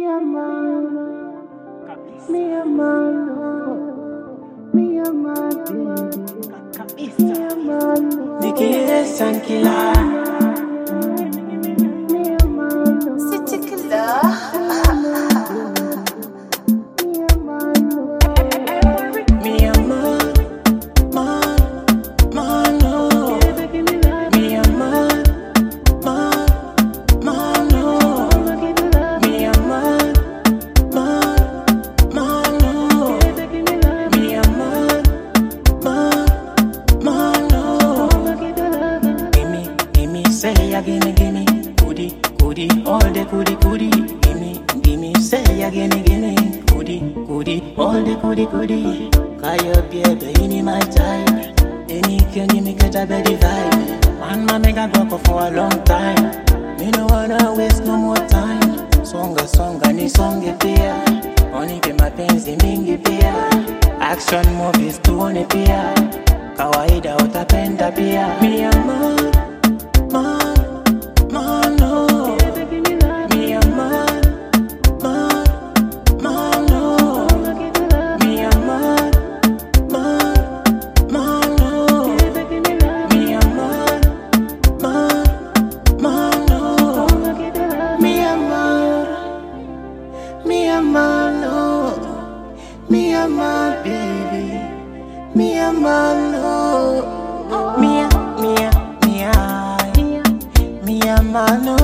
Mi amor, mi amor, mi amor, mi amor. Nikki Sankila. Mi amor, City Killer. Mi amor, mano. Mi amor, mano. Mi amor, mano. Mi amor, mano. Gimme, say ya, gimme, goody, all the goody. Gimme, say ya, gimme, goody, all the goody. Kaya baby, in my time. Any can give me get a better vibe. Man, my make a go for a long time. Me no wanna waste no more time. Songa ni songe pia. Only ke mapenzi mingi pia. Action movies tuone pia. Kawaida utapenda pia. Mi amor, mano. Mi amor, mano. Mi amor, mano. Mi amor, mano. Mi amor, mi amor, no. Mi amor, baby. Mi amor, no. Mi amor, no.